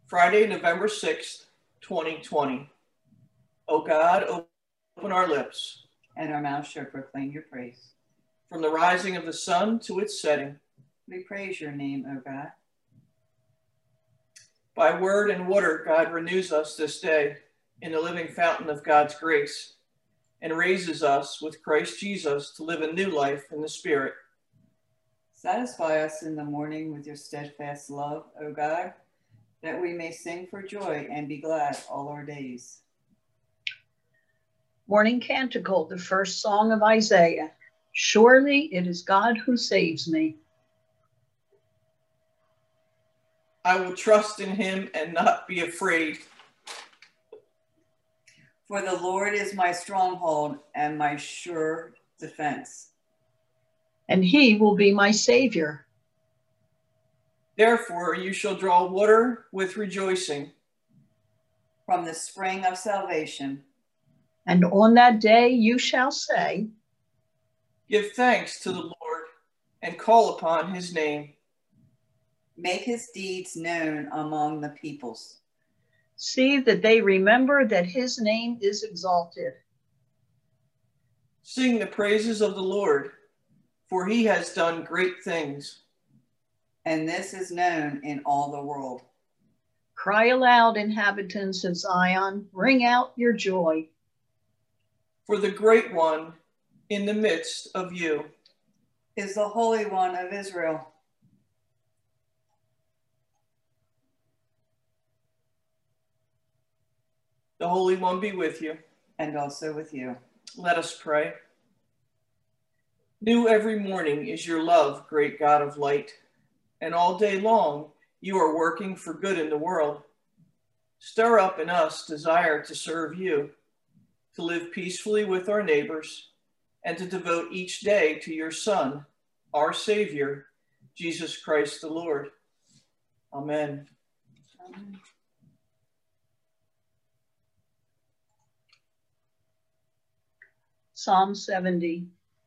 Friday, November 6th, 2020. O God, open our lips, and our mouth shall proclaim your praise. From the rising of the sun to its setting, we praise your name, O God. By word and water, God renews us this day in the living fountain of God's grace and raises us with Christ Jesus to live a new life in the Spirit. Satisfy us in the morning with your steadfast love, O God, that we may sing for joy and be glad all our days. Morning Canticle, the first song of Isaiah. Surely it is God who saves me. I will trust in him and not be afraid. For the Lord is my stronghold and my sure defense. And he will be my savior. Therefore you shall draw water with rejoicing from the spring of salvation. And on that day you shall say, give thanks to the Lord and call upon his name. Make his deeds known among the peoples. See that they remember that his name is exalted. Sing the praises of the Lord, for he has done great things. And this is known in all the world. Cry aloud, inhabitants of Zion, ring out your joy. For the great one in the midst of you is the Holy One of Israel. The Holy One be with you. And also with you. Let us pray. New every morning is your love, great God of light, and all day long you are working for good in the world. Stir up in us desire to serve you, to live peacefully with our neighbors, and to devote each day to your Son, our Savior, Jesus Christ the Lord. Amen. Amen. Psalm 70.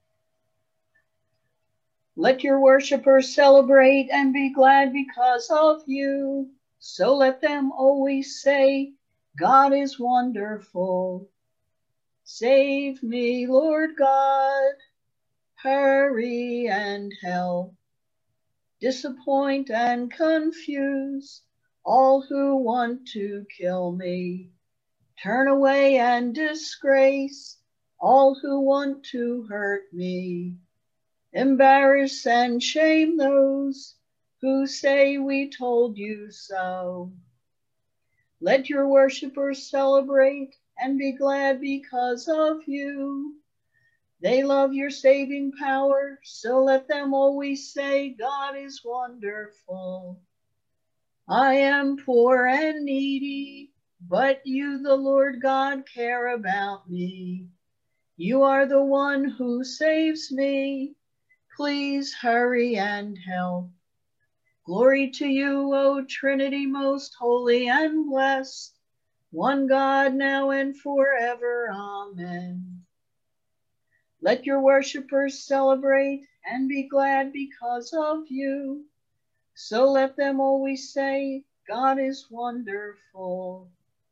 Let your worshipers celebrate and be glad because of you. So let them always say, God is wonderful. Save me, Lord God. Hurry and help. Disappoint and confuse all who want to kill me. Turn away and disgrace all who want to hurt me. Embarrass and shame those who say we told you so. Let your worshipers celebrate and be glad because of you. They love your saving power, so let them always say, God is wonderful. I am poor and needy, but you, the Lord God, care about me. You are the one who saves me. Please hurry and help. Glory to you, O Trinity, most holy and blessed, one God, now and forever. Amen. Let your worshipers celebrate and be glad because of you. So let them always say, God is wonderful.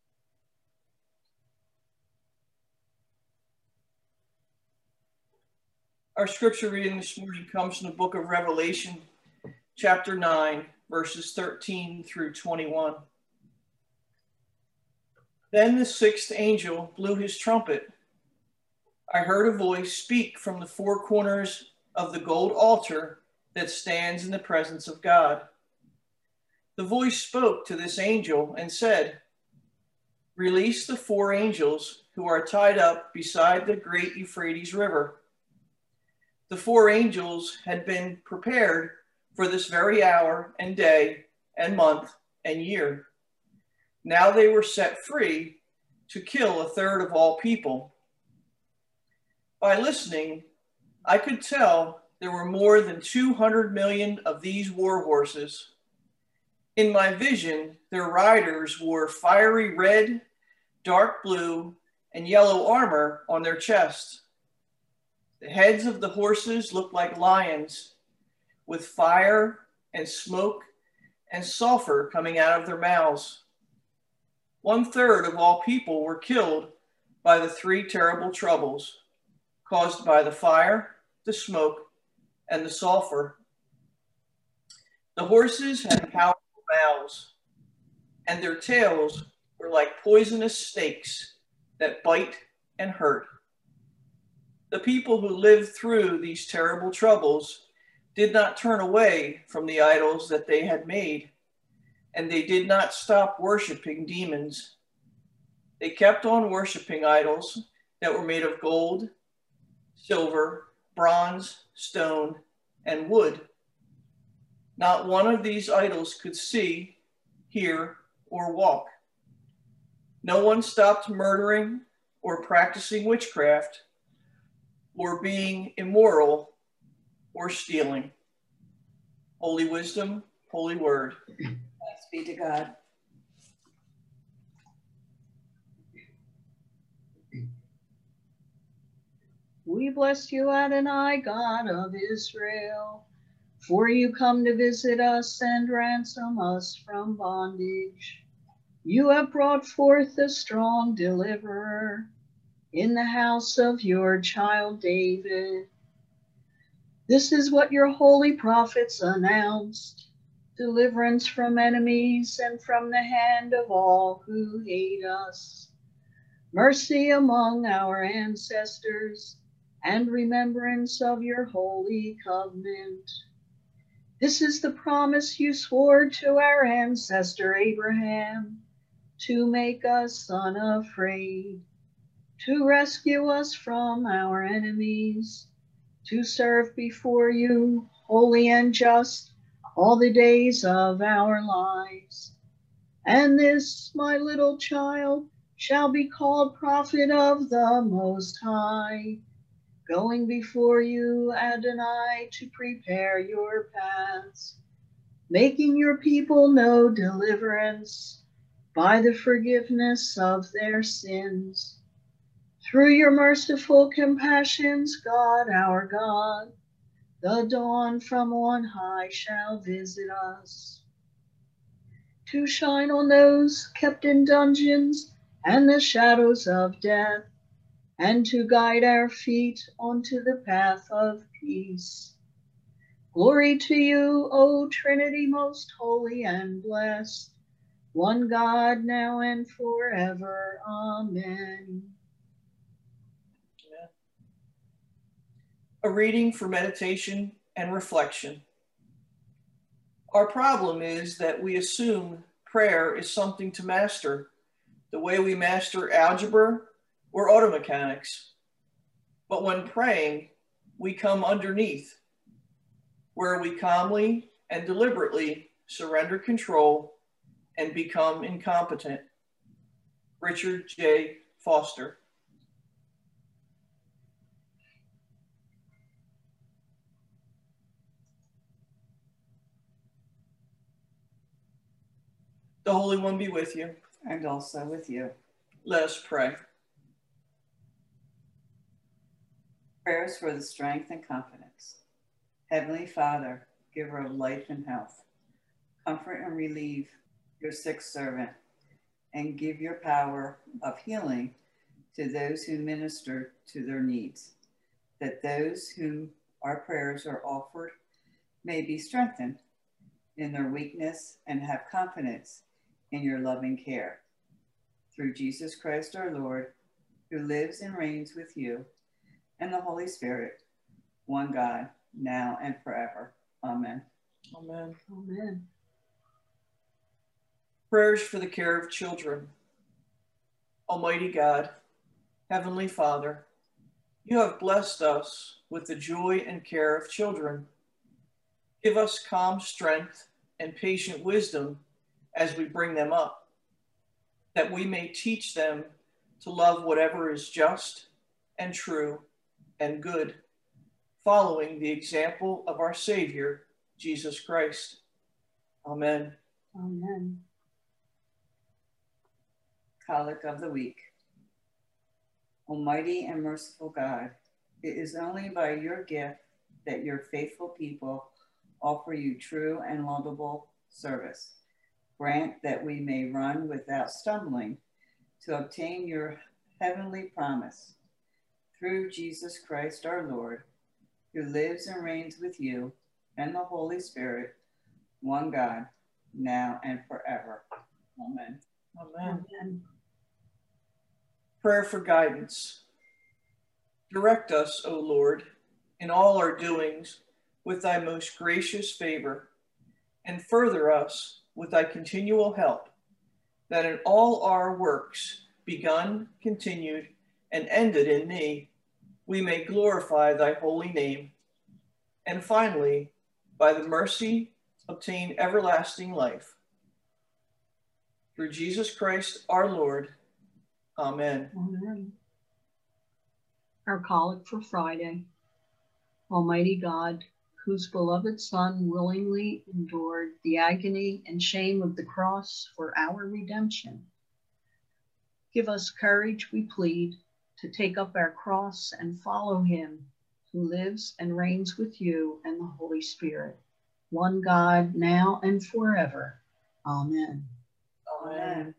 Our scripture reading this morning comes from the book of Revelation, chapter 9, verses 13 through 21. Then the sixth angel blew his trumpet. I heard a voice speak from the four corners of the gold altar that stands in the presence of God. The voice spoke to this angel and said, release the four angels who are tied up beside the great Euphrates River. The four angels had been prepared for this very hour and day and month and year. Now they were set free to kill a third of all people. By listening, I could tell there were more than 200 million of these war horses. In my vision, their riders wore fiery red, dark blue, and yellow armor on their chests. The heads of the horses looked like lions, with fire and smoke and sulfur coming out of their mouths. 1/3 of all people were killed by the 3 terrible troubles caused by the fire, the smoke, and the sulfur. The horses had powerful mouths, and their tails were like poisonous snakes that bite and hurt. The people who lived through these terrible troubles did not turn away from the idols that they had made, and they did not stop worshiping demons. They kept on worshiping idols that were made of gold, silver, bronze, stone, and wood. Not one of these idols could see, hear, or walk. No one stopped murdering or practicing witchcraft or being immoral or stealing. Holy wisdom, holy word. Thanks be to God. We bless you, Adonai, God of Israel, for you come to visit us and ransom us from bondage. You have brought forth a strong deliverer in the house of your child David. This is what your holy prophets announced: deliverance from enemies and from the hand of all who hate us, mercy among our ancestors, and remembrance of your holy covenant. This is the promise you swore to our ancestor Abraham, to make us unafraid, to rescue us from our enemies, to serve before you, holy and just, all the days of our lives. And this, my little child, shall be called prophet of the Most High, going before you, Adonai, to prepare your paths, making your people know deliverance by the forgiveness of their sins. Through your merciful compassions, God, our God, the dawn from on high shall visit us, to shine on those kept in dungeons and the shadows of death, and to guide our feet onto the path of peace. Glory to you, O Trinity, most holy and blessed, one God, now and forever. Amen. A reading for meditation and reflection. Our problem is that we assume prayer is something to master, the way we master algebra or auto mechanics. But when praying, we come underneath, where we calmly and deliberately surrender control and become incompetent. Richard J. Foster. The Holy One be with you. And also with you. Let us pray. Prayers for the strength and confidence. Heavenly Father, giver of life and health, comfort and relieve your sick servant, and give your power of healing to those who minister to their needs, that those whom our prayers are offered may be strengthened in their weakness and have confidence in your loving care. Through Jesus Christ our Lord, who lives and reigns with you and the Holy Spirit, one God, now and forever. Amen. Amen. Amen. Prayers for the care of children. Almighty God, Heavenly Father, you have blessed us with the joy and care of children. Give us calm strength and patient wisdom as we bring them up, that we may teach them to love whatever is just and true and good, following the example of our Savior, Jesus Christ. Amen. Amen. Collect of the Week. Almighty and merciful God, it is only by your gift that your faithful people offer you true and laudable service. Grant that we may run without stumbling to obtain your heavenly promise. Through Jesus Christ our Lord, who lives and reigns with you and the Holy Spirit, one God, now and forever. Amen. Amen. Amen. Prayer for guidance. Direct us, O Lord, in all our doings with thy most gracious favor, and further us with thy continual help, that in all our works, begun, continued, and ended in thee, we may glorify thy holy name, and finally, by the mercy, obtain everlasting life. Through Jesus Christ our Lord. Amen. Amen. Our collect for Friday. Almighty God, whose beloved Son willingly endured the agony and shame of the cross for our redemption, give us courage, we plead, to take up our cross and follow him who lives and reigns with you and the Holy Spirit, one God, now and forever. Amen. Amen.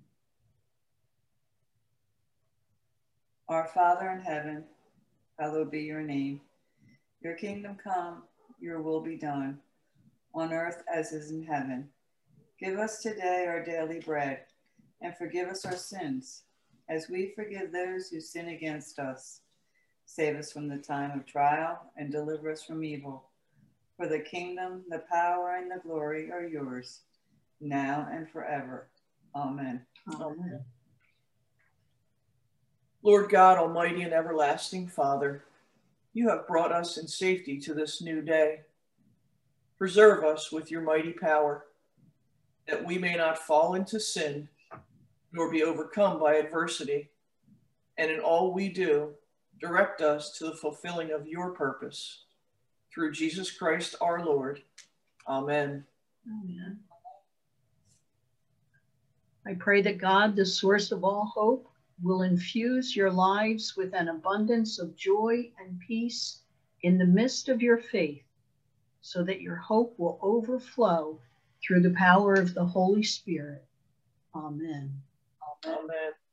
Our Father in heaven, hallowed be your name. Your kingdom come, your will be done, on earth as is in heaven. Give us today our daily bread, and forgive us our sins, as we forgive those who sin against us. Save us from the time of trial, and deliver us from evil. For the kingdom, the power, and the glory are yours, now and forever. Amen. Amen. Lord God, almighty and everlasting Father, you have brought us in safety to this new day. Preserve us with your mighty power, that we may not fall into sin, nor be overcome by adversity. And in all we do, direct us to the fulfilling of your purpose. Through Jesus Christ our Lord. Amen. Amen. I pray that God, the source of all hope, will infuse your lives with an abundance of joy and peace in the midst of your faith, so that your hope will overflow through the power of the Holy Spirit. Amen. Amen.